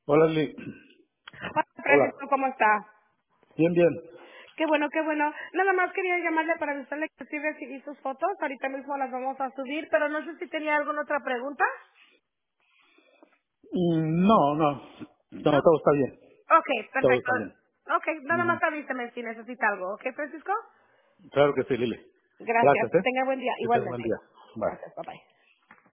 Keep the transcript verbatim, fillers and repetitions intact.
Hola, Lili. Hola, Hola. Francisco, ¿cómo está? Bien, bien. Qué bueno, qué bueno. Nada más quería llamarle para avisarle que sí recibí sus fotos. Ahorita mismo las vamos a subir, pero no sé si tenía alguna otra pregunta. Mm, No, no. ¿No? No, todo está bien. Ok, Todo perfecto. está bien. Ok, nada más Ujú. avíseme si necesita algo. ¿Ok, Francisco? Claro que sí, Lili. Gracias. Gracias, Que ¿eh? tenga buen día. Que tenga un buen Igualmente. día. Bye. Gracias, bye bye.